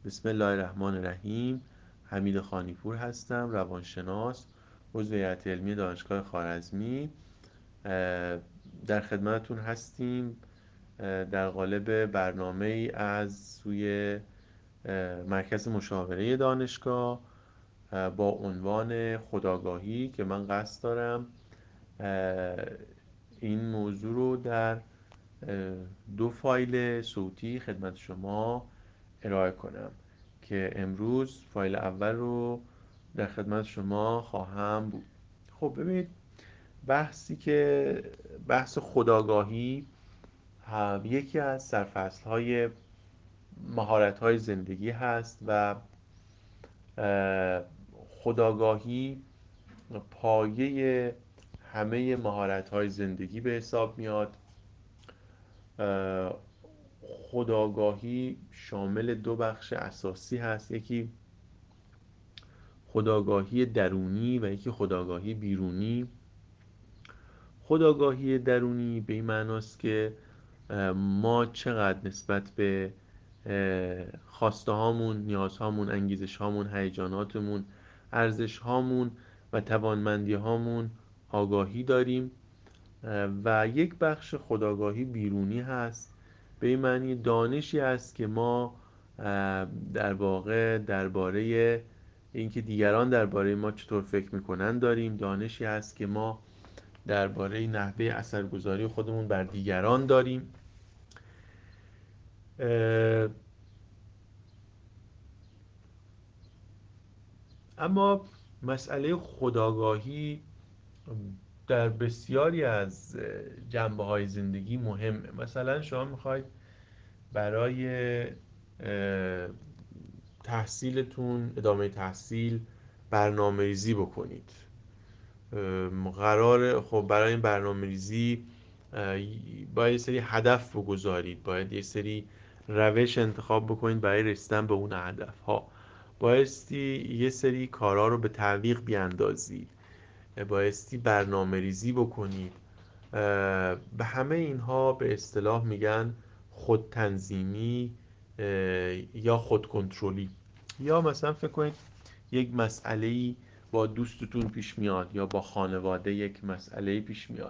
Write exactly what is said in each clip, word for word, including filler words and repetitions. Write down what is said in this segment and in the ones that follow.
بسم الله الرحمن الرحیم. حمید خانیپور هستم، روانشناس، عضو هیئت علمی دانشگاه خوارزمی. در خدمتتون هستیم در قالب برنامه ای از سوی مرکز مشاوره دانشگاه با عنوان خودآگاهی که من قصد دارم این موضوع رو در دو فایل صوتی خدمت شما ارائه کنم که امروز فایل اول رو در خدمت شما خواهم بود. خب ببینید، بحثی که بحث خودآگاهی یکی از سرفصل‌های مهارت‌های زندگی هست و خودآگاهی پایه همه مهارت‌های زندگی به حساب میاد. خودآگاهی شامل دو بخش اساسی هست، یکی خودآگاهی درونی و یکی خودآگاهی بیرونی. خودآگاهی درونی به این معناست که ما چقدر نسبت به خواسته هامون، نیاز هامون، انگیزش هامون، هیجاناتمون، ارزش هامون و توانمندی هامون آگاهی داریم. و یک بخش خودآگاهی بیرونی هست، به این معنی دانشی است که ما در واقع درباره اینکه دیگران درباره ما چطور فکر میکنن داریم، دانشی هست که ما درباره نحوه اثرگذاری خودمون بر دیگران داریم. اما مسئله خودآگاهی در بسیاری از جنبه‌های زندگی مهمه. مثلا شما میخواید برای تحصیلتون، ادامه تحصیل برنامه ریزی بکنید. قرار خب برای این برنامه ریزی باید یه سری هدف بگذارید، باید یه سری روش انتخاب بکنید برای رسیدن به اون هدف ها، بایستی یه سری کارا رو به تعویق بیاندازید، بایستی برنامه ریزی بکنید. به همه اینها به اصطلاح میگن خودتنظیمی یا خودکنترلی. یا مثلا فکر کنید یک مسئله‌ای با دوستتون پیش میاد یا با خانواده یک مسئله‌ای پیش میاد.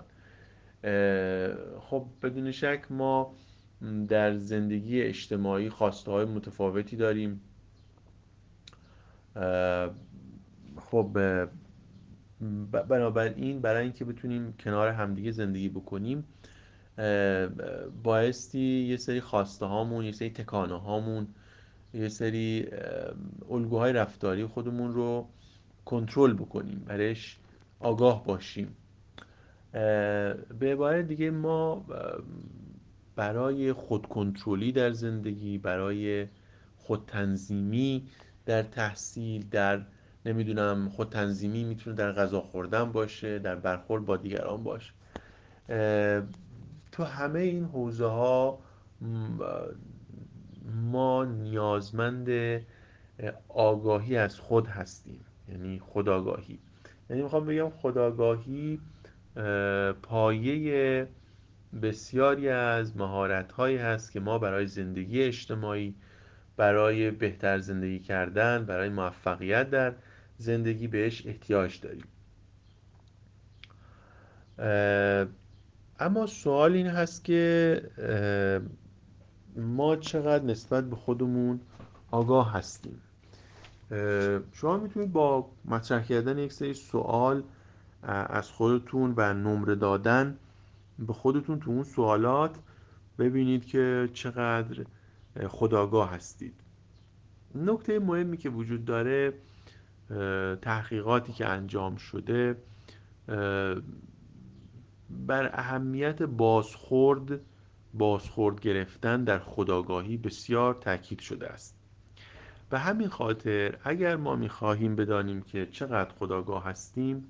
خب بدون شک ما در زندگی اجتماعی خواسته‌های متفاوتی داریم. خب بنابراین برای اینکه بتونیم کنار همدیگه زندگی بکنیم بایستی یه سری خواسته هامون، یه سری تکانه هامون، یه سری الگوهای رفتاری خودمون رو کنترل بکنیم، برایش آگاه باشیم. به عبارت دیگه ما برای خودکنترلی در زندگی، برای خودتنظیمی در تحصیل، در نمیدونم خودتنظیمی میتونه در غذا خوردن باشه، در برخورد با دیگران باشه، تو همه این حوزه ها ما نیازمند آگاهی از خود هستیم، یعنی خودآگاهی. یعنی میخوام بگم خودآگاهی پایه بسیاری از مهارت‌هایی هست که ما برای زندگی اجتماعی، برای بهتر زندگی کردن، برای موفقیت در زندگی بهش احتیاج داریم. اما سوال این هست که ما چقدر نسبت به خودمون آگاه هستیم. شما میتونید با مطرح کردن یک سری سوال از خودتون و نمره دادن به خودتون تو اون سوالات ببینید که چقدر خودآگاه هستید. نکته مهمی که وجود داره، تحقیقاتی که انجام شده بر اهمیت بازخورد بازخورد گرفتن در خودآگاهی بسیار تاکید شده است. به همین خاطر اگر ما میخواهیم بدانیم که چقدر خودآگاه هستیم،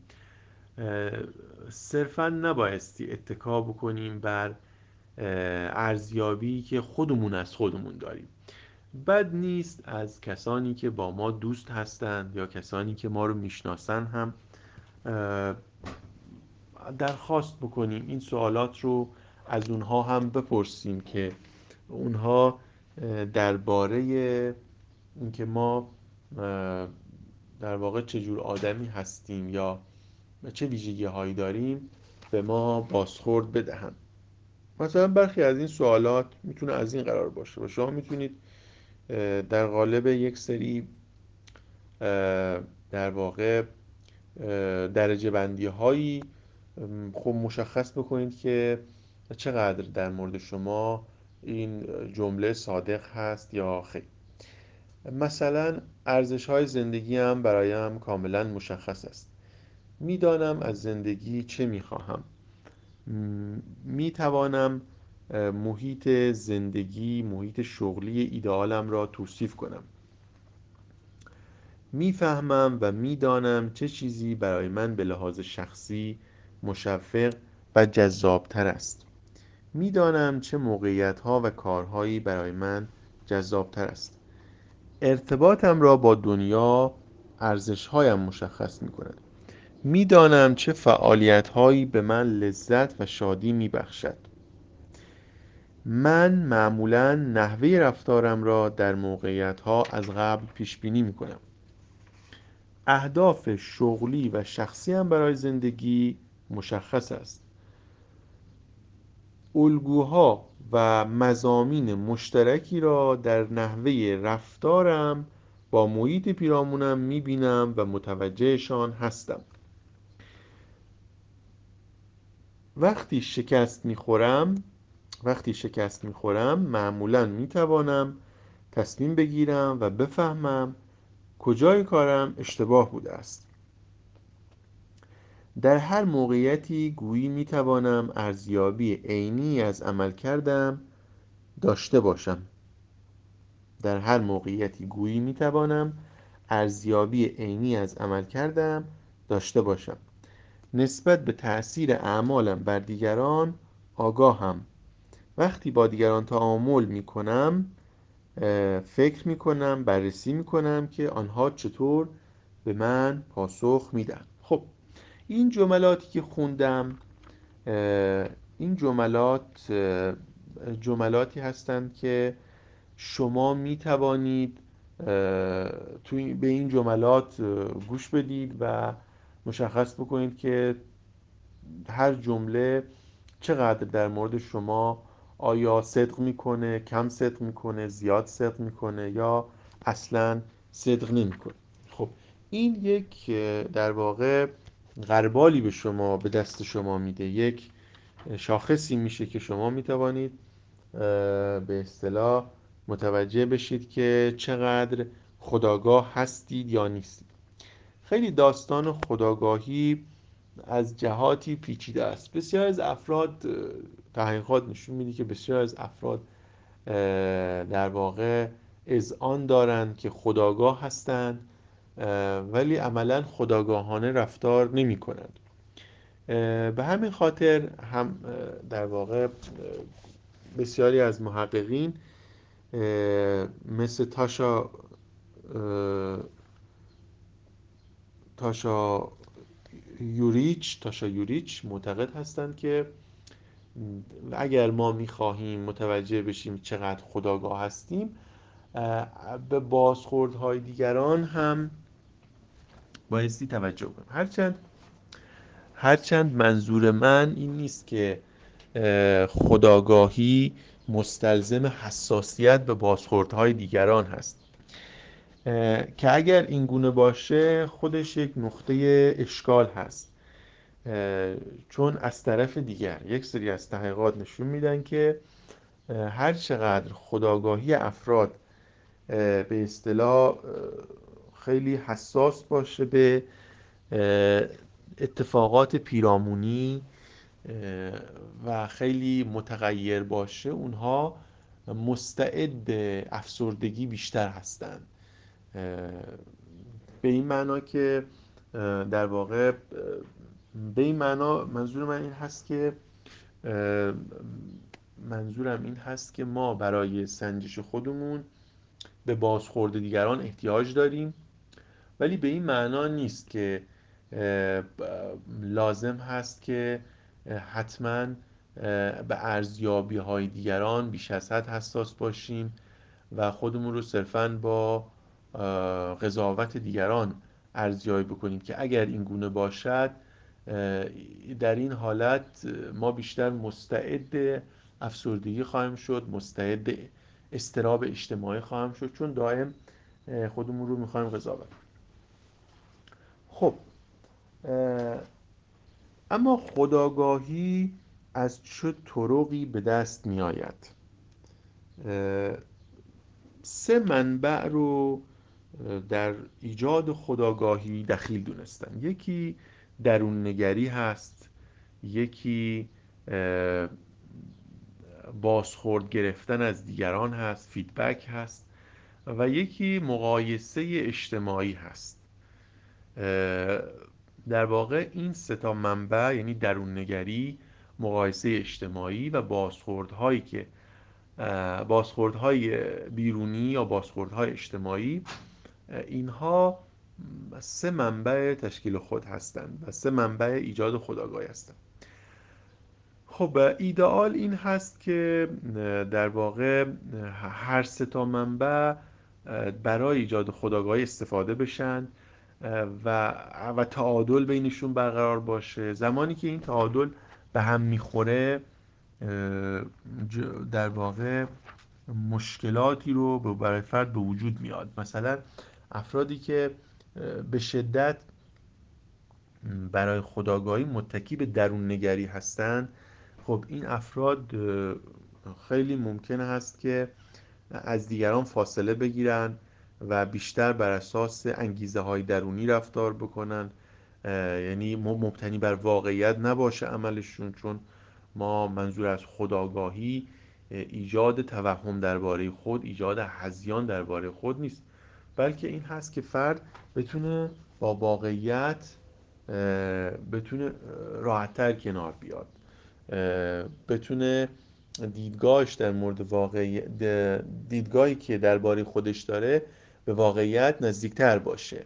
صرفاً نبایستی اتکا بکنیم بر ارزیابی که خودمون از خودمون داریم. بد نیست از کسانی که با ما دوست هستند یا کسانی که ما رو میشناسن هم درخواست بکنیم، این سوالات رو از اونها هم بپرسیم که اونها درباره اینکه ما در واقع چجور آدمی هستیم یا چه ویژگی هایی داریم به ما بازخورد بدهند. مثلا برخی از این سوالات میتونه از این قرار باشه و شما میتونید در قالب یک سری در واقع درجه بندی هایی خب مشخص بکنید که چقدر در مورد شما این جمله صادق هست یا خیر. مثلا ارزش های زندگی هم برایم کاملا مشخص است. میدانم از زندگی چه میخواهم. میتوانم محیط زندگی، محیط شغلی ایدئالم را توصیف کنم. میفهمم و میدانم چه چیزی برای من به لحاظ شخصی مشوق و جذابتر است. میدانم چه موقعیت‌ها و کارهایی برای من جذابتر است. ارتباطم را با دنیا ارزش‌هایم مشخص می‌کند. میدانم چه فعالیت‌هایی به من لذت و شادی می‌بخشد. من معمولاً نحوه رفتارم را در موقعیت‌ها از قبل پیش‌بینی می‌کنم. اهداف شغلی و شخصی هم برای زندگی مشخص است. الگوها و مضامین مشترکی را در نحوه رفتارم با محیط پیرامونم می‌بینم و متوجهشان هستم. وقتی شکست می‌خورم وقتی شکست می‌خورم معمولاً می‌توانم تصمیم بگیرم و بفهمم کجای کارم اشتباه بوده است. در هر موقعیتی گویی می‌توانم ارزیابی عینی از عملکردم داشته باشم. در هر موقعیتی گویی می‌توانم ارزیابی عینی از عملکردم داشته باشم. نسبت به تأثیر اعمالم بر دیگران آگاهم. وقتی با دیگران تعامل می‌کنم فکر می‌کنم، بررسی می‌کنم که آنها چطور به من پاسخ میدن. خب این جملاتی که خوندم این جملات جملاتی هستند که شما می توانید توی به این جملات گوش بدید و مشخص بکنید که هر جمله چقدر در مورد شما، آیا صدق میکنه، کم صدق میکنه، زیاد صدق میکنه یا اصلا صدق نمیکنه. خب این یک در واقع غربالی به شما به دست شما میده، یک شاخصی میشه که شما میتوانید به اصطلاح متوجه بشید که چقدر خودآگاه هستید یا نیستید. خیلی داستان خودآگاهی از جهاتی پیچیده است. بسیار از افراد، تحقیقات نشون میده که بسیار از افراد در واقع اذعان دارند که خودآگاه هستند ولی عملاً خودآگاهانه رفتار نمی کنند. به همین خاطر هم در واقع بسیاری از محققین مثل تاشا تاشا یوریچ تاشا یوریچ معتقد هستند که اگر ما میخواهیم متوجه بشیم چقدر خودآگاه هستیم، به بازخوردهای دیگران هم بایستی توجه کنیم. هرچند هرچند منظور من این نیست که خودآگاهی مستلزم حساسیت به بازخوردهای دیگران هست، که اگر این گونه باشه خودش یک نقطه اشکال هست. چون از طرف دیگر یک سری از تحقیقات نشون میدن که هر چقدر خودآگاهی افراد به اصطلاح خیلی حساس باشه به اتفاقات پیرامونی و خیلی متغیر باشه، اونها مستعد افسردگی بیشتر هستند. به این معنا که در واقع به این معنا منظور من این هست که منظورم این هست که ما برای سنجش خودمون به بازخورد دیگران احتیاج داریم، ولی به این معنا نیست که لازم هست که حتما به ارزیابی های دیگران بیش از حد حساس باشیم و خودمون رو صرفاً با قضاوت دیگران ارزیابی بکنیم که اگر این گونه باشد در این حالت ما بیشتر مستعد افسردگی خواهیم شد، مستعد اضطراب اجتماعی خواهیم شد، چون دائم خودمون رو میخوایم قضاوت. خب اما خودآگاهی از چه طرقی به دست می آید؟ سه منبع رو در ایجاد خودآگاهی دخیل دونستن. یکی درون نگری هست، یکی بازخورد گرفتن از دیگران هست، فیدبک هست، و یکی مقایسه اجتماعی هست. در واقع این سه تا منبع، یعنی درون نگری، مقایسه اجتماعی و بازخوردهایی که بازخوردهای بیرونی یا بازخوردهای اجتماعی، اینها سه منبع تشکیل خود هستند و سه منبع ایجاد خودآگاهی هستند. خب ایدئال این هست که در واقع هر سه تا منبع برای ایجاد خودآگاهی استفاده بشن و و تعادل بینشون برقرار باشه. زمانی که این تعادل به هم میخوره در واقع مشکلاتی رو برای فرد به وجود میاد. مثلا افرادی که به شدت برای خودآگاهی متکی به درون نگری هستند، خب این افراد خیلی ممکن هست که از دیگران فاصله بگیرن و بیشتر بر اساس انگیزه های درونی رفتار بکنن، یعنی مبتنی بر واقعیت نباشه عملشون. چون ما منظور از خودآگاهی ایجاد توهم درباره خود، ایجاد هذیان درباره خود نیست، بلکه این هست که فرد بتونه با واقعیت بتونه راحت‌تر کنار بیاد، بتونه دیدگاهش در مورد واقعی دیدگاهی که درباره خودش داره به واقعیت نزدیکتر باشه.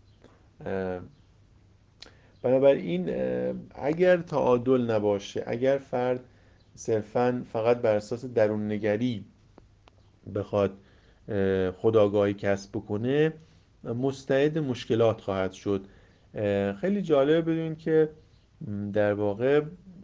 بنابراین اگر تعادل نباشه، اگر فرد صرفاً فقط بر اساس درون نگری بخواد خودآگاهی کسب بکنه، مستعد مشکلات خواهد شد. خیلی جالبه بدونید که در واقع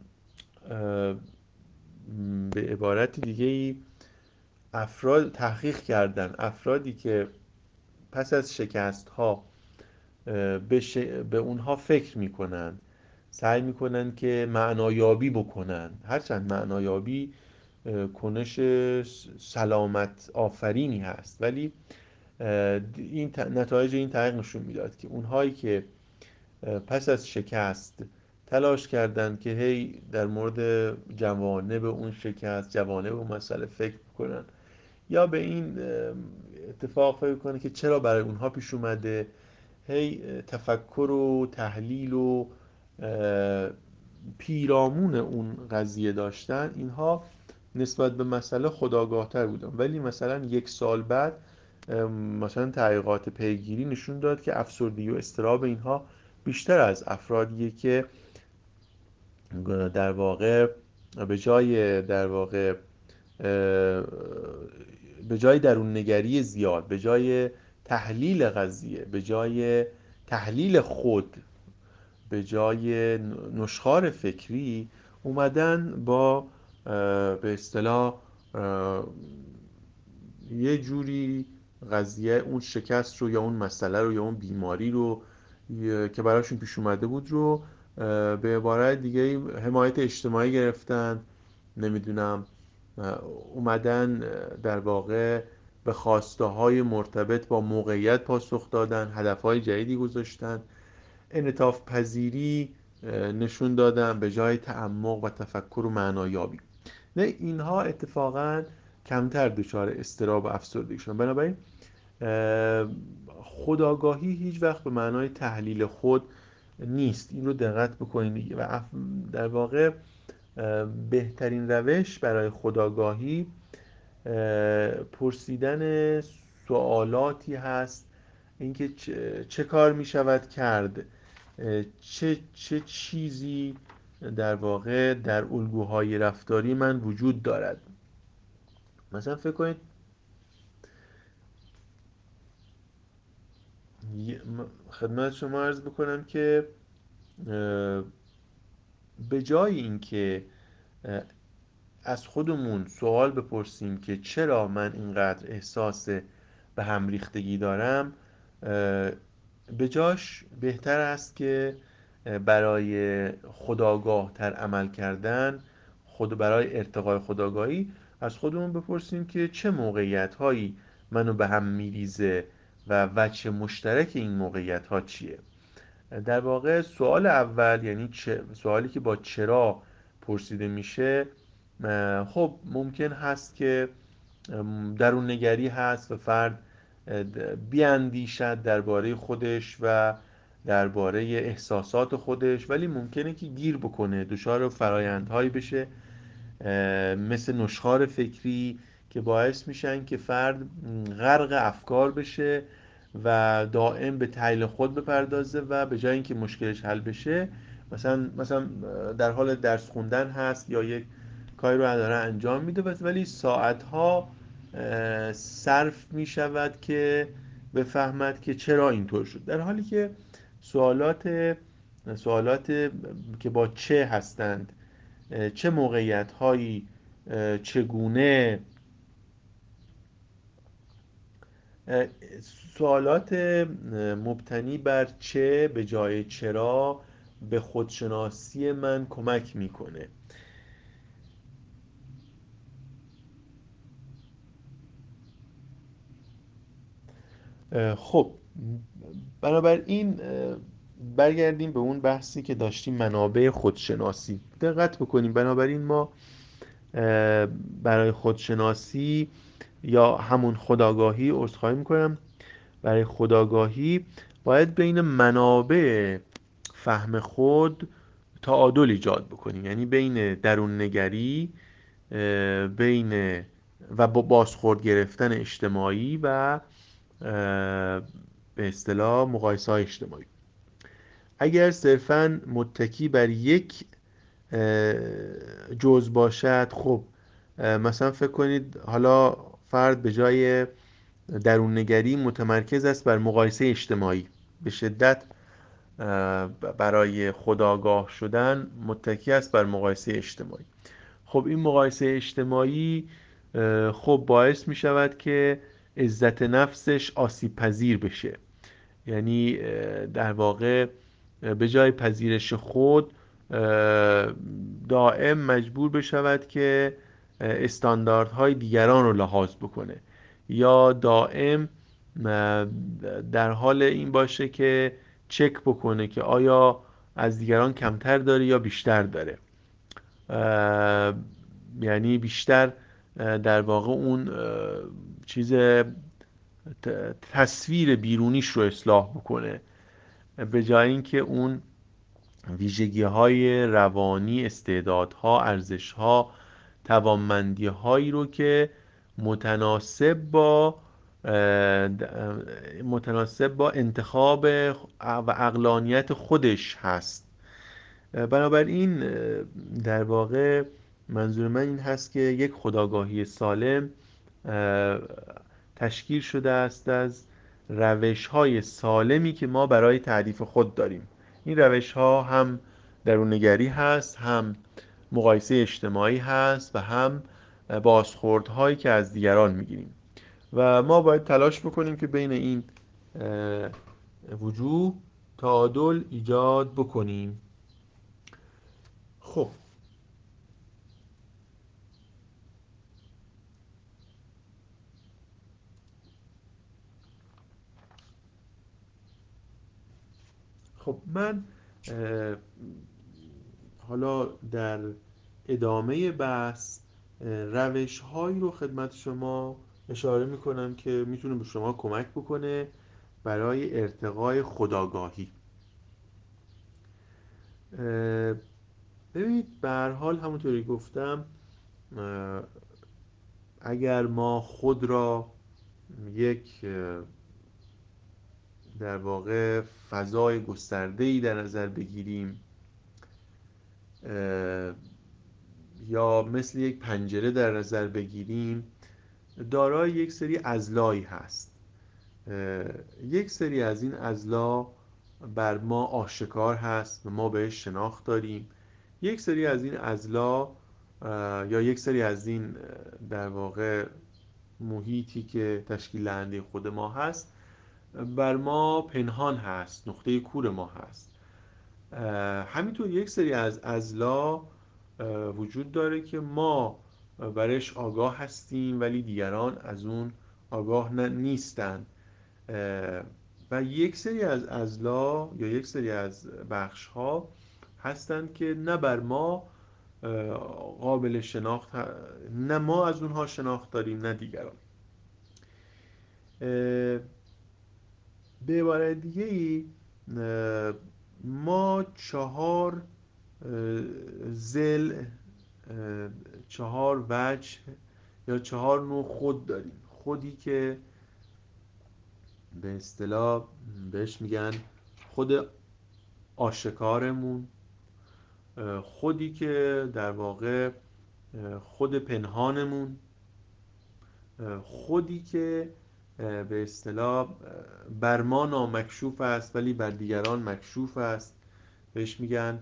به عبارت دیگه‌ای افراد تحقیق کردن، افرادی که پس از شکست ها به, ش... به اونها فکر میکنن، سعی میکنن که معنایابی بکنن، هرچند معنایابی کنش سلامت آفرینی هست، ولی این نتایج این تحقیق نشون میداد که اونهایی که پس از شکست تلاش کردند که هی در مورد جوانب اون شکست، جوانب اون مسئله فکر کنن، یا به این اتفاق فکر کنن که چرا برای اونها پیش اومده، هی تفکر و تحلیل و پیرامون اون قضیه داشتن، اینها نسبت به مسئله خودآگاه‌تر بودن. ولی مثلا یک سال بعد مثلا تحقیقات پیگیری نشون داد که افسردگی و اضطراب اینها بیشتر از افرادیه که در واقع به جای در واقع به جای درون نگری زیاد، به جای تحلیل قضیه، به جای تحلیل خود، به جای نشخوار فکری، اومدن با به اصطلاح یه جوری قضیه اون شکست رو یا اون مسئله رو یا اون بیماری رو که براشون پیش اومده بود رو به عبارت دیگه حمایت اجتماعی گرفتن، نمیدونم اومدن در واقع به خواسته های مرتبط با موقعیت پاسخ دادن، هدف های جدیدی گذاشتن، انعطاف پذیری نشون دادن به جای تعمق و تفکر و معنایابی. نه، اینها اتفاقا کمتر دچار اضطراب و افسردگی شدن. بنابراین خودآگاهی هیچ وقت به معنای تحلیل خود نیست، این رو دقت بکنید. و در واقع بهترین روش برای خودآگاهی پرسیدن سوالاتی هست، اینکه چه, چه کار می شود کرد، چه, چه چیزی در واقع در الگوهای رفتاری من وجود دارد. مثلا فکر کنید ی- خدمت شما عرض بکنم که به جای اینکه از خودمون سوال بپرسیم که چرا من اینقدر احساس به هم ریختگی دارم، به جاش بهتر است که برای خودآگاه تر عمل کردن، خود برای ارتقای خودآگاهی از خودمون بپرسیم که چه موقعیت هایی منو به هم میریزه و وجه مشترک این موقعیت ها چیه. در واقع سوال اول، یعنی چه، سوالی که با چرا پرسیده میشه، خب ممکن هست که درون نگری هست و فرد بیاندیشد درباره خودش و درباره احساسات خودش، ولی ممکنه که گیر بکنه، دچار فرایندهایی بشه مثل نشخوار فکری که باعث میشن که فرد غرق افکار بشه و دائم به تحلیل خود بپردازه و به جای اینکه مشکلش حل بشه، مثلا مثلا در حال درس خوندن هست یا یک کاری رو داره انجام میده، ولی ساعتها صرف میشود که بفهمد که چرا اینطور شد، در حالی که سوالات سوالات که با چه هستند، چه موقعیت هایی، چگونه، سوالات مبتنی بر چه به جای چرا به خودشناسی من کمک میکنه. خب بنابراین برگردیم به اون بحثی که داشتیم، منابع خودشناسی. دقت بکنیم، بنابراین ما برای خودشناسی یا همون خودآگاهی، عذرخواهی میکنم، برای خودآگاهی باید بین منابع فهم خود تعادل ایجاد بکنیم، یعنی بین درون نگری، بین و با بازخورد گرفتن اجتماعی و به اصطلاح مقایسه های اجتماعی. اگر صرفاً متکی بر یک جزء باشد، خب مثلا فکر کنید حالا فرد به جای درون نگری متمرکز است بر مقایسه اجتماعی، به شدت برای خودآگاه شدن متکی است بر مقایسه اجتماعی. خب این مقایسه اجتماعی خب باعث می شود که عزت نفسش آسیب پذیر بشه، یعنی در واقع به جای پذیرش خود دائم مجبور بشود که استانداردهای دیگران رو لحاظ بکنه، یا دائم در حال این باشه که چک بکنه که آیا از دیگران کمتر داره یا بیشتر داره، یعنی بیشتر در واقع اون چیز تصویر بیرونیش رو اصلاح بکنه، به جای اینکه اون ویژگی های روانی، استعدادها، ارزشها، توانمندی هایی رو که متناسب با متناسب با انتخاب و عقلانیت خودش هست. بنابراین در واقع منظور من این هست که یک خودآگاهی سالم تشکیل شده است از روش‌های سالمی که ما برای تعریف خود داریم. این روش‌ها هم درون‌نگری هست، هم مقایسه اجتماعی هست و هم بازخوردهایی که از دیگران می‌گیریم و ما باید تلاش بکنیم که بین این وجوه تعادل ایجاد بکنیم. خب خب من حالا در ادامه بحث روش هایی رو خدمت شما اشاره میکنم که میتونه به شما کمک بکنه برای ارتقای خودآگاهی. ببینید به هر حال همونطوری گفتم، اگر ما خود را یک در واقع فضای گسترده‌ای در نظر بگیریم یا مثل یک پنجره در نظر بگیریم، دارای یک سری اضلاعی هست. یک سری از این اضلاع بر ما آشکار هست و ما بهش شناخت داریم. یک سری از این اضلاع یا یک سری از این در واقع محیطی که تشکیل دهنده خود ما هست بر ما پنهان هست، نقطه کور ما هست. همینطور یک سری از اضلاع وجود داره که ما برش آگاه هستیم ولی دیگران از اون آگاه نیستند و یک سری از اضلاع یا یک سری از بخش ها هستند که نه بر ما قابل شناخت، نه ما از اونها شناخت داریم نه دیگران. به عبارت دیگه ای ما چهار ضلع، چهار وجه یا چهار نوع خود داریم. خودی که به اصطلاح بهش میگن خود آشکارمون، خودی که در واقع خود پنهانمون، خودی که به اصطلاح بر ما نامکشوف است ولی بر دیگران مکشوف است، بهش میگن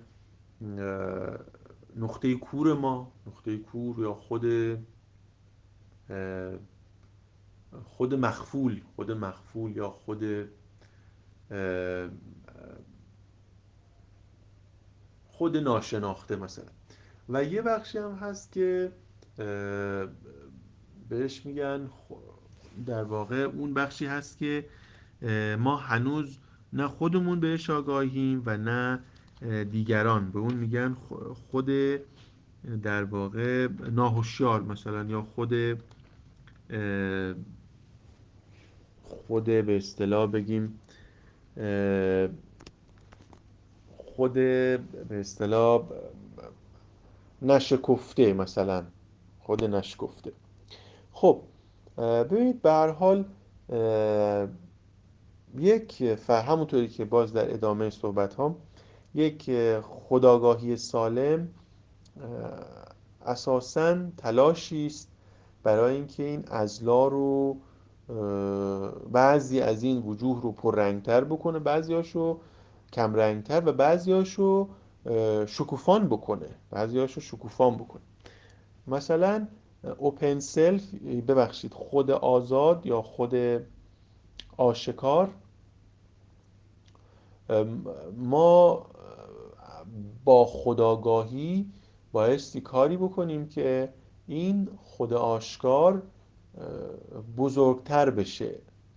نقطه کور ما، نقطه کور یا خود خود مخفول، خود مخفول یا خود خود ناشناخته مثلا. و یه بخشی هم هست که بهش میگن در واقع اون بخشی هست که ما هنوز نه خودمون بهش آگاهیم و نه دیگران. به اون میگن خود در واقع ناهوشیار مثلا، یا خود خود به اصطلاح بگیم خود به اصطلاح نشکفته مثلا، خود نشکفته. خب ببینید به هر حال یک همونطوری که باز در ادامه صحبت هم یک خودآگاهی سالم اساساً تلاشی است برای اینکه این اضلاع رو، بعضی از این وجوه رو پررنگتر بکنه، بعضیاشو کمرنگتر و بعضیاشو شکوفان بکنه، بعضیاشو شکوفان بکنه. مثلا اوپن سلف، ببخشید خود آزاد یا خود آشکار، ما با خودآگاهی بایستی کاری بکنیم که این خود آشکار بزرگتر بشه،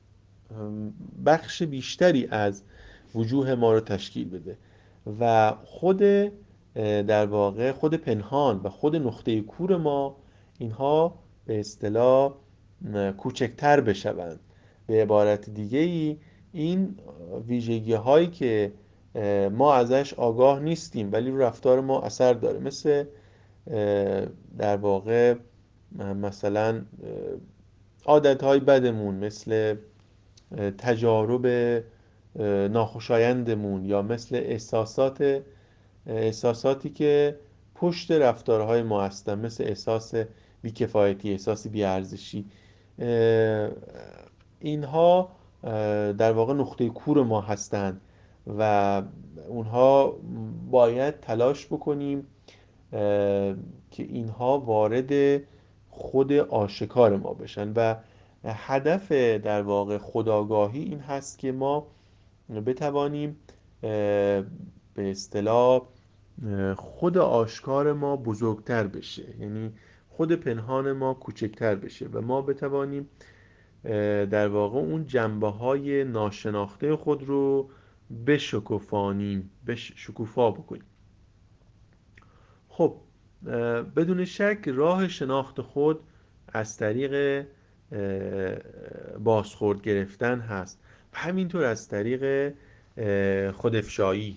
بخش بیشتری از وجوه ما رو تشکیل بده و خود در واقع خود پنهان و خود نقطه کور ما اینها به اصطلاح کوچکتر بشوند. به عبارت دیگه ای این ویژگی هایی که ما ازش آگاه نیستیم ولی رو رفتار ما اثر داره، مثل در واقع مثلا عادت های بدمون، مثل تجارب ناخوشایندمون، یا مثل احساسات احساساتی که پشت رفتارهای ما هستن، مثل احساس بیکفایتی، احساس بیارزشی. اینها در واقع نقطه کور ما هستند و اونها باید تلاش بکنیم که اینها وارد خود آشکار ما بشن و هدف در واقع خودآگاهی این هست که ما بتوانیم به اصطلاح خود آشکار ما بزرگتر بشه، یعنی خود پنهان ما کوچکتر بشه و ما بتوانیم در واقع اون جنبه های ناشناخته خود رو بشکفانیم، بشکوفا بکنیم. خب بدون شک راه شناخت خود از طریق بازخورد گرفتن هست و همینطور از طریق خودافشایی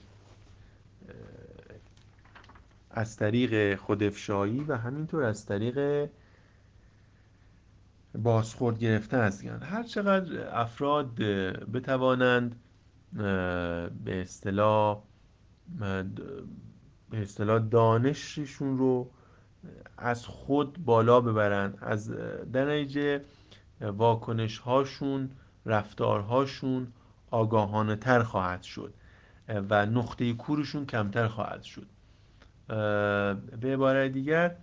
از طریق خودافشایی و همینطور از طریق بازخورد گرفتن از دیگران. هر چقدر افراد بتوانند به اصطلاح به اصطلاح دانششون رو از خود بالا ببرن، از در نتیجه واکنش هاشون رفتارهاشون آگاهانه تر خواهد شد و نقطه کورشون کمتر خواهد شد. به عبارت دیگر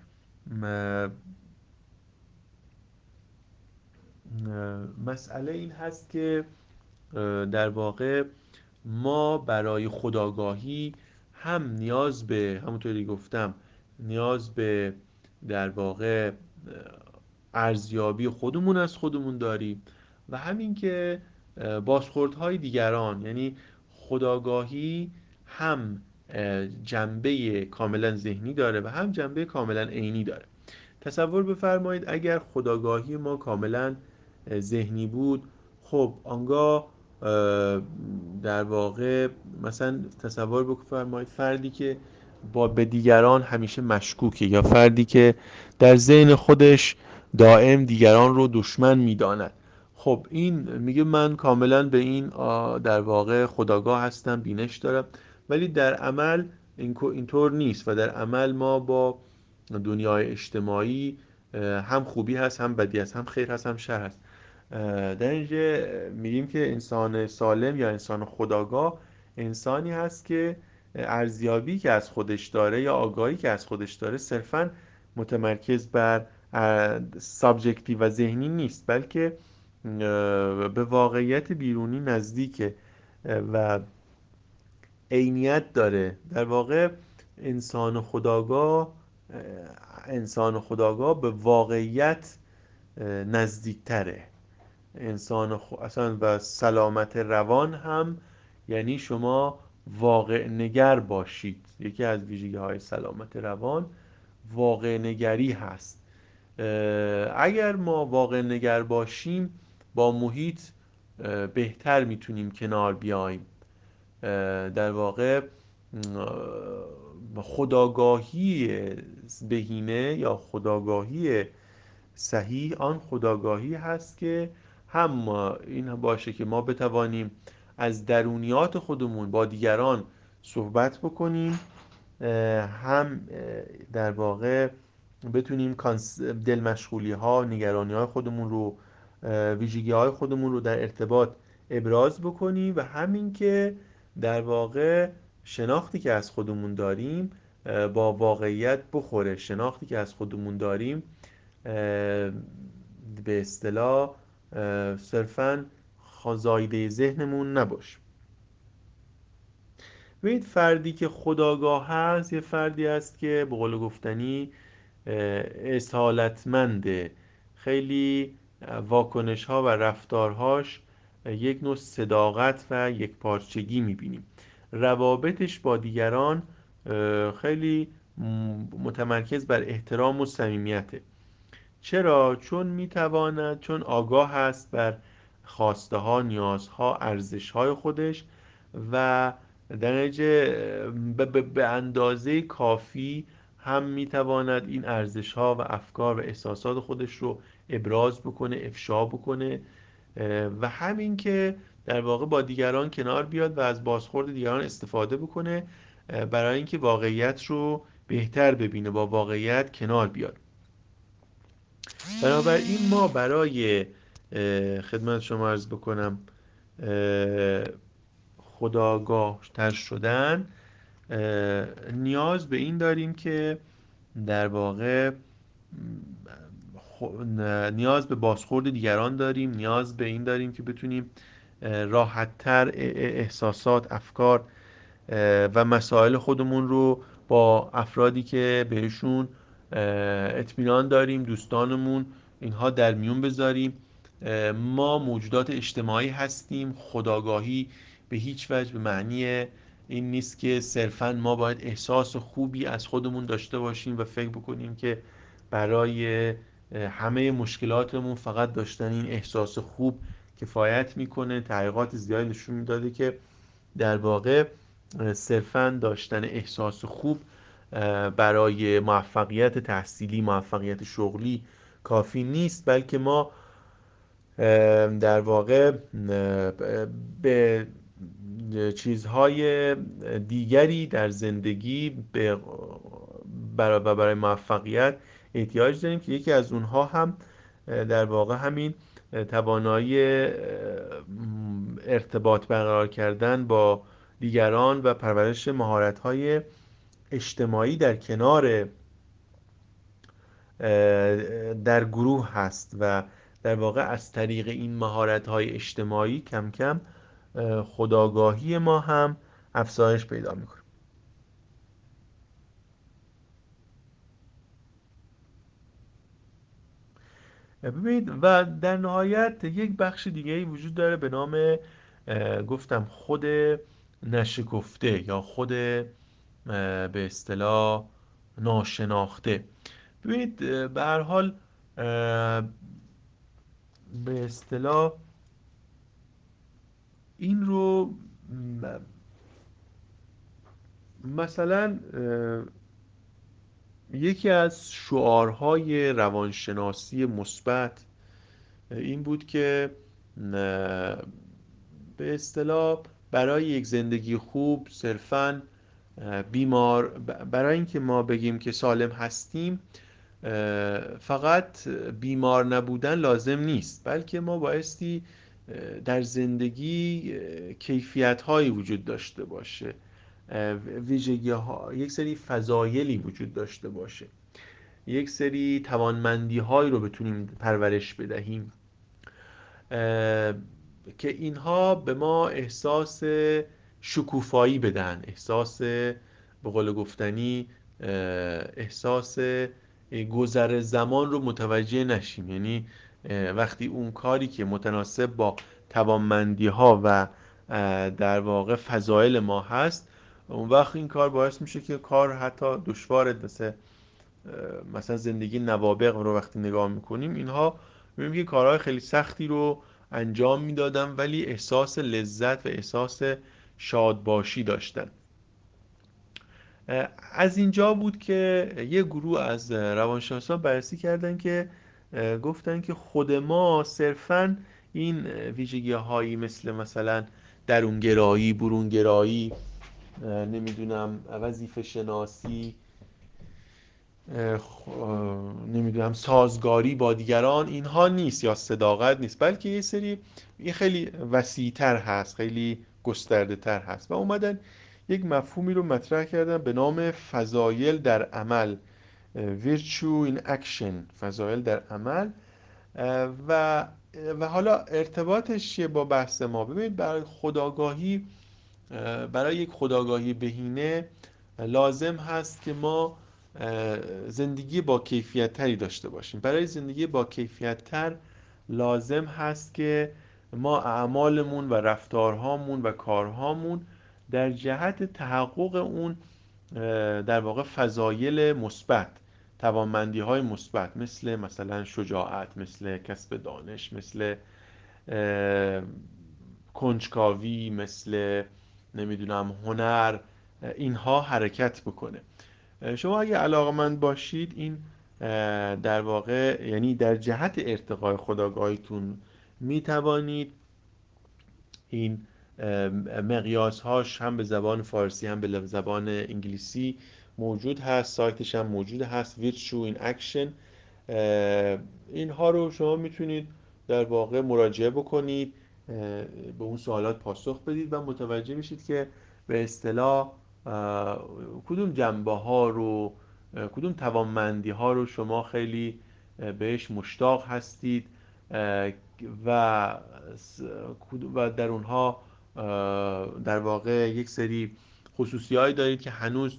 مسئله این هست که در واقع ما برای خودآگاهی هم نیاز به، همونطوری گفتم، نیاز به در واقع ارزیابی خودمون از خودمون داریم و همین که بازخوردهای دیگران. یعنی خودآگاهی هم جنبه کاملا ذهنی داره و هم جنبه کاملا عینی داره. تصور بفرمایید اگر خودآگاهی ما کاملا ذهنی بود، خب آنگاه در واقع مثلا تصور بفرمایید فردی که با به دیگران همیشه مشکوکه، یا فردی که در ذهن خودش دائم دیگران رو دشمن میداند. خب این میگه من کاملا به این در واقع خودآگاه هستم، بینش دارم، ولی در عمل اینطور نیست و در عمل ما با دنیای اجتماعی هم خوبی هست، هم بدی هست، هم خیر هست، هم شر هست. در اینجا میگیم که انسان سالم یا انسان خودآگاه انسانی هست که ارزیابی که از خودش داره یا آگاهی که از خودش داره صرفاً متمرکز بر سابجکتیو و ذهنی نیست، بلکه به واقعیت بیرونی نزدیکه و عینیت داره. در واقع انسان خودآگاه انسان خودآگاه به واقعیت نزدیکتره. انسان خ... اصلا و سلامت روان هم یعنی شما واقع نگر باشید. یکی از ویژگی های سلامت روان واقع نگری هست. اگر ما واقع نگر باشیم با محیط بهتر میتونیم کنار بیاییم. در واقع خودآگاهی بهینه یا خودآگاهی صحیح آن خودآگاهی هست که هم این باشه که ما بتوانیم از درونیات خودمون با دیگران صحبت بکنیم، هم در واقع بتونیم دل مشغولی ها، نگرانی های خودمون رو، ویژگی های خودمون رو در ارتباط ابراز بکنیم و همین که در واقع شناختی که از خودمون داریم با واقعیت بخوره. شناختی که از خودمون داریم به اصطلاح صرفاً زایده ذهنمون نباشه. ببینید فردی که خودآگاه هست یه فردی است که به قول گفتنی اصالتمنده. خیلی واکنش ها و رفتارهاش یک نوع صداقت و یک پارچگی میبینیم. روابطش با دیگران خیلی متمرکز بر احترام و صمیمیته. چرا؟ چون میتواند، چون آگاه است بر خواسته ها، نیازها، ارزش های خودش و در نتیجه به اندازه کافی هم میتواند این ارزش ها و افکار و احساسات خودش رو ابراز بکنه، افشا بکنه و همین که در واقع با دیگران کنار بیاد و از بازخورد دیگران استفاده بکنه برای اینکه واقعیت رو بهتر ببینه، با واقعیت کنار بیاد. بنابراین ما برای خدمت شما عرض بکنم خودآگاه تر شدن نیاز به این داریم که در واقع نیاز به بازخورد دیگران داریم، نیاز به این داریم که بتونیم راحت‌تر احساسات، افکار و مسائل خودمون رو با افرادی که بهشون اطمینان داریم، دوستانمون، اینها در میون بذاریم. ما موجودات اجتماعی هستیم. خودآگاهی به هیچ وجه به معنی این نیست که صرفاً ما باید احساس خوبی از خودمون داشته باشیم و فکر بکنیم که برای همه مشکلاتمون فقط داشتن این احساس خوب کفایت میکنه. تحقیقات زیادی نشون میداده که در واقع صرفاً داشتن احساس خوب برای موفقیت تحصیلی، موفقیت شغلی کافی نیست، بلکه ما در واقع به چیزهای دیگری در زندگی و برای موفقیت احتیاج داریم که یکی از اونها هم در واقع همین توانایی ارتباط برقرار کردن با دیگران و پرورش مهارت‌های اجتماعی در کنار در گروه هست و در واقع از طریق این مهارت‌های اجتماعی کم کم خودآگاهی ما هم افزایش پیدا می‌کنه. ببینید و در نهایت یک بخش دیگه ای وجود داره به نام گفتم خود نشکفته یا خود به اصطلاح ناشناخته. ببینید به هر حال به اصطلاح این رو مثلا یکی از شعارهای روانشناسی مثبت این بود که به اصطلاح برای یک زندگی خوب صرفاً بیمار برای اینکه ما بگیم که سالم هستیم فقط بیمار نبودن لازم نیست، بلکه ما بایستی در زندگی کیفیت هایی وجود داشته باشه، ویژگی ها، یک سری فضایلی وجود داشته باشه، یک سری توانمندی هایی رو بتونیم پرورش بدهیم که اینها به ما احساس شکوفایی بدن، احساس به قول گفتنی احساس گذر زمان رو متوجه نشیم. یعنی وقتی اون کاری که متناسب با توانمندی ها و در واقع فضایل ما هست، اون وقت این کار باعث میشه که کار حتی دشوارت مثل مثلا زندگی نوابغ رو وقتی نگاه میکنیم، اینها میبینیم که کارهای خیلی سختی رو انجام میدادن ولی احساس لذت و احساس شادباشی داشتن. از اینجا بود که یه گروه از روانشناسان بررسی کردن که گفتن که خود ما صرفاً این ویژگی هایی مثل مثلا درونگرایی، برونگرایی، نمیدونم وظیفه شناسی، نمیدونم سازگاری با دیگران، اینها نیست یا صداقت نیست، بلکه یه سری یه خیلی وسیع‌تر هست، خیلی گسترده تر هست و اومدن یک مفهومی رو مطرح کردن به نام فضایل در عمل، virtue in action، فضایل در عمل. و و حالا ارتباطش چیه با بحث ما؟ ببینید برای خودآگاهی، برای یک خودآگاهی بهینه لازم هست که ما زندگی با کیفیت تری داشته باشیم. برای زندگی با کیفیت تر لازم هست که ما اعمالمون و رفتارهامون و کارهامون در جهت تحقق اون در واقع فضایل مثبت، توانمندی های مثبت، مثل مثلا شجاعت، مثل کسب دانش، مثل کنجکاوی، مثل نمیدونم هنر، اینها حرکت بکنه. شما اگه علاقمند باشید این در واقع یعنی در جهت ارتقای خودآگاهیتون می توانید این مقیاس هاش هم به زبان فارسی هم به زبان انگلیسی موجود هست، سایتش هم موجود هست، Virtue in Action. اینها رو شما میتونید در واقع مراجعه بکنید، به اون سوالات پاسخ بدید و متوجه میشید که به اصطلاح کدوم جنبه ها رو، کدوم توانمندی ها رو شما خیلی بهش مشتاق هستید و و در اونها در واقع یک سری خصوصی‌هایی دارید که هنوز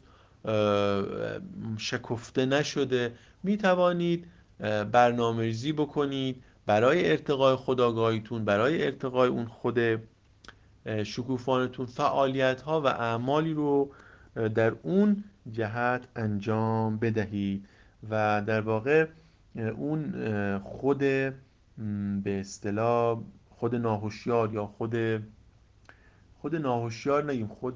شکفته نشده. می توانید برنامه‌ریزی بکنید برای ارتقای خودآگاهیتون، برای ارتقای اون خود شکوفانتون، فعالیت‌ها و اعمالی رو در اون جهت انجام بدهید و در واقع اون خود به اصطلاح خود ناهوشیار یا خود خود ناهوشیار نگیم خود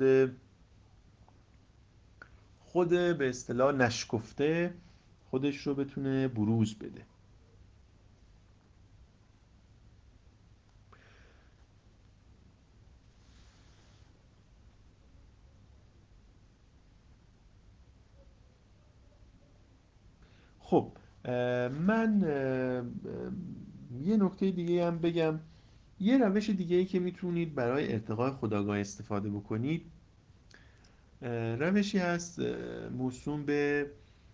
خود به اصطلاح نشکفته خودش رو بتونه بروز بده. خب من یه نکته دیگه هم بگم، یه روش دیگه ای که میتونید برای ارتقاء خودآگاهی استفاده بکنید، روشی هست موسوم به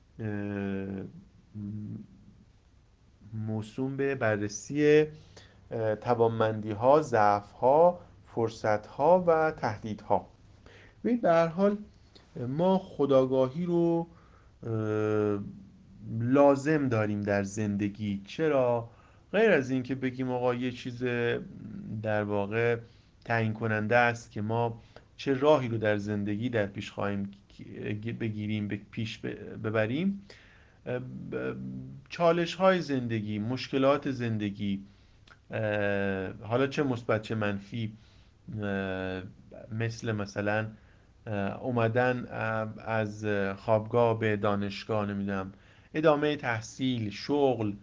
موسوم به بررسی توانمندی ها، ضعف ها، فرصت ها و تهدیدها. ببینید به هر حال ما خودآگاهی رو لازم داریم در زندگی. چرا؟ غیر از این که بگیم آقا یه چیز در واقع تعیین کننده است که ما چه راهی رو در زندگی در پیش خواهیم بگیریم، به پیش ببریم، چالش های زندگی، مشکلات زندگی، حالا چه مثبت چه منفی، مثل مثلا اومدن از خوابگاه به دانشگاه، نمیدونم ادامه تحصیل، شغل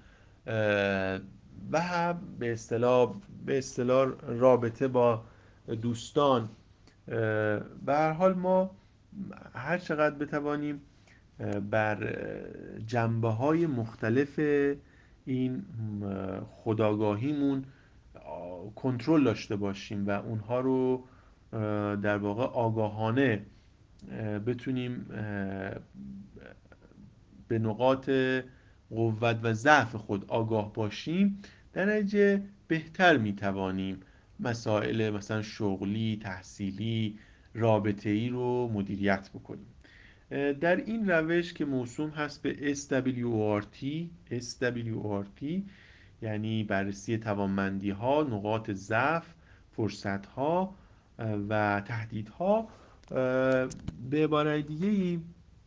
و به اصطلاح به اصطلاح رابطه با دوستان. به هر حال ما هر چقدر بتوانیم بر جنبه های مختلف این خودآگاهیمون کنترل داشته باشیم و اونها رو در واقع آگاهانه بتونیم به نقاط قوت و ضعف خود آگاه باشیم، در نتیجه بهتر میتوانیم مسائل مثلا شغلی، تحصیلی، رابطه‌ای رو مدیریت بکنیم. در این روش که موسوم هست به اس دبلیو او آر تی اس دبلیو او آر تی، یعنی بررسی توانمندی ها، نقاط ضعف، فرصت ها و تهدیدها، به عبارت دیگه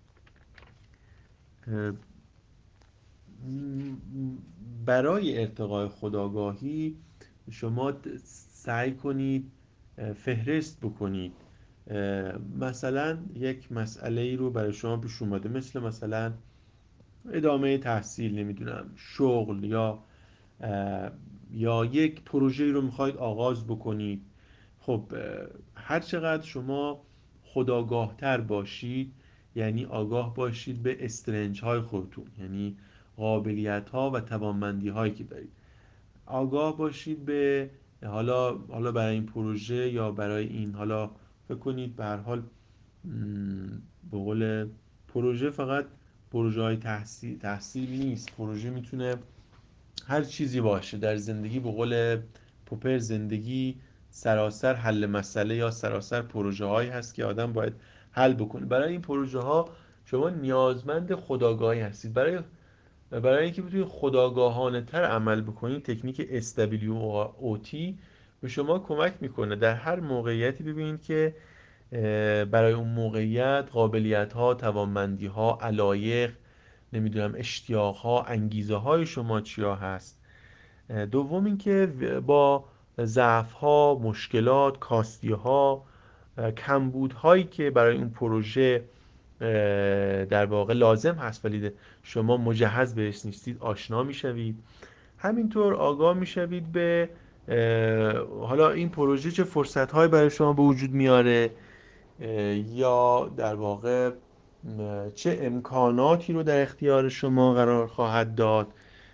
برای ارتقای خودآگاهی شما سعی کنید فهرست بکنید. مثلا یک مسئله ای رو برای شما پیش اومده، مثل مثلا ادامه تحصیل، نمیدونم شغل، یا یا یک پروژه رو میخواید آغاز بکنید. خب هر چقدر شما خودآگاه تر باشید، یعنی آگاه باشید به استرنج های خودتون، یعنی قابلیت ها و توانمندی هایی که دارید، آگاه باشید به حالا حالا برای این پروژه یا برای این، حالا فکر کنید به هر حال به قول پروژه فقط پروژه های تحصیل تحصیل نیست، پروژه میتونه هر چیزی باشه در زندگی. به قول پوپر زندگی سراسر حل مسئله یا سراسر پروژه هایی هست که آدم باید حل بکنه. برای این پروژه ها شما نیازمند خودآگاهی هستید. برای برای اینکه بتونید خودآگاهانه تر عمل بکنید، تکنیک اس دبلیو او تی به شما کمک میکنه در هر موقعیتی ببینید که برای اون موقعیت قابلیت ها، توانمندی ها، علایق، نمیدونم اشتیاق ها، انگیزه های شما چیا هست. دوم اینکه با ضعف ها، مشکلات، کاستی ها، کمبود هایی که برای اون پروژه در واقع لازم هست ولی شما مجهز بهش نیستید آشنا میشوید. همینطور آگاه میشوید به حالا این پروژه چه فرصت هایی برای شما به وجود میاره، یا در واقع چه امکاناتی رو در اختیار شما قرار خواهد داد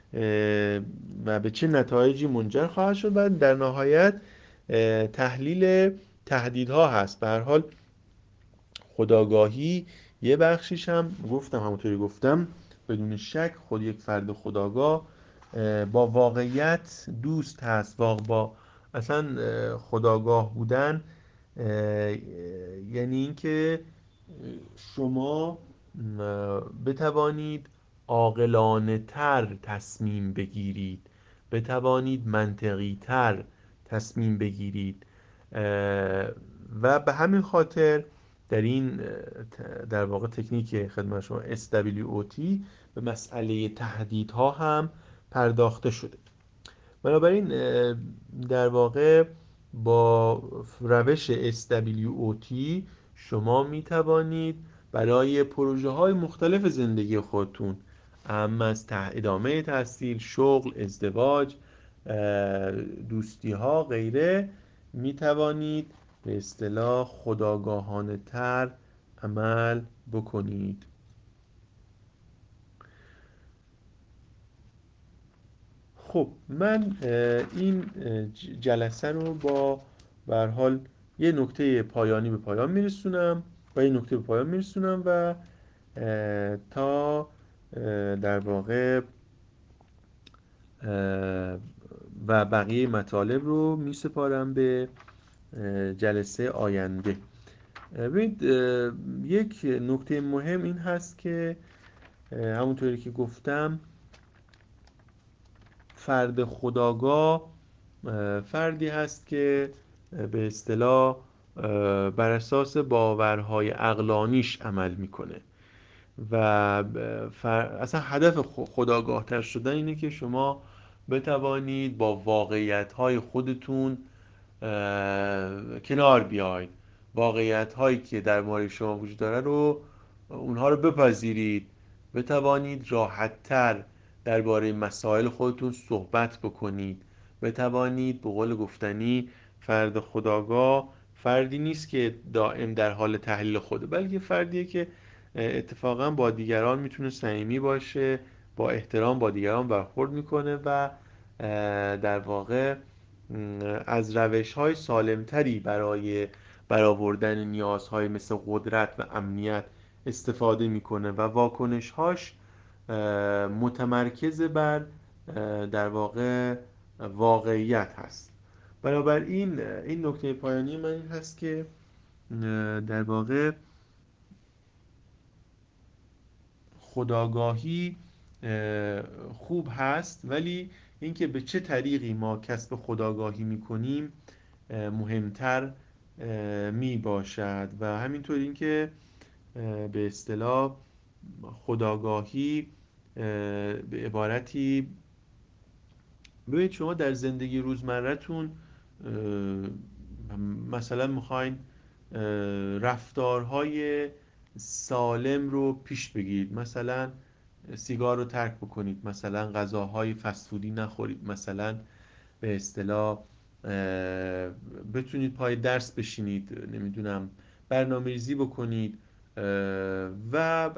و به چه نتایجی منجر خواهد شد. و در نهایت تحلیل تهدیدها هست. به هر حال خودآگاهی یه بخشیش هم گفتم، همونطوری گفتم بدون شک خود یک فرد خودآگاه با واقعیت دوست هست. واقع با اصلا خودآگاه بودن یعنی اینکه شما بتوانید عاقلانه تر تصمیم بگیرید، بتوانید منطقی تر تصمیم بگیرید و به همین خاطر در این در واقع تکنیک خدمت شما اس دبلیو او تی به مسئله تهدیدها هم پرداخته شده. بنابراین در واقع با روش اس دبلیو او تی شما می توانید برای پروژه های مختلف زندگی خودتون، اما از ادامه تحصیل، شغل، ازدواج، دوستی ها، غیره، می توانید به اصطلاح خودآگاهانه تر عمل بکنید. خب من این جلسه رو با به هر حال یه نکته پایانی به پایان میرسونم با این نکته به پایان میرسونم و تا در واقع و بقیه مطالب رو میسپارم به جلسه آینده. ببینید یک نکته مهم این هست که همونطوری که گفتم فرد خودآگاه فردی هست که به اصطلاح بر اساس باورهای عقلانیش عمل میکنه و فر... اصلا هدف خودآگاه تر شدن اینه که شما بتوانید با واقعیت‌های خودتون کنار بیاید، واقعیت هایی که در مورد شما وجود داره رو اونها رو بپذیرید، بتوانید راحت تر درباره مسائل خودتون صحبت بکنید، بتوانید به قول گفتنی فرد خودآگاه فردی نیست که دائم در حال تحلیل خوده، بلکه فردیه که اتفاقا با دیگران میتونه صمیمی باشه، با احترام با دیگران برخورد میکنه و در واقع از روش‌های سالمتری برای برآوردن نیازهای مثل قدرت و امنیت استفاده میکنه و واکنش‌هاش متمرکز بر در واقع واقعیت هست. بنابراین این نکته پایانی من این هست که در واقع خودآگاهی خوب هست، ولی اینکه به چه طریقی ما کسب خودآگاهی میکنیم مهمتر می باشد و همینطور اینکه به اصطلاح خودآگاهی به عبارتی، ببینید شما در زندگی روزمرتون مثلا میخواین رفتارهای سالم رو پیش بگیرید، مثلا سیگار رو ترک بکنید، مثلا غذاهای فستفودی نخورید، مثلا به اصطلاح بتونید پای درس بشینید، نمیدونم برنامه‌ریزی بکنید و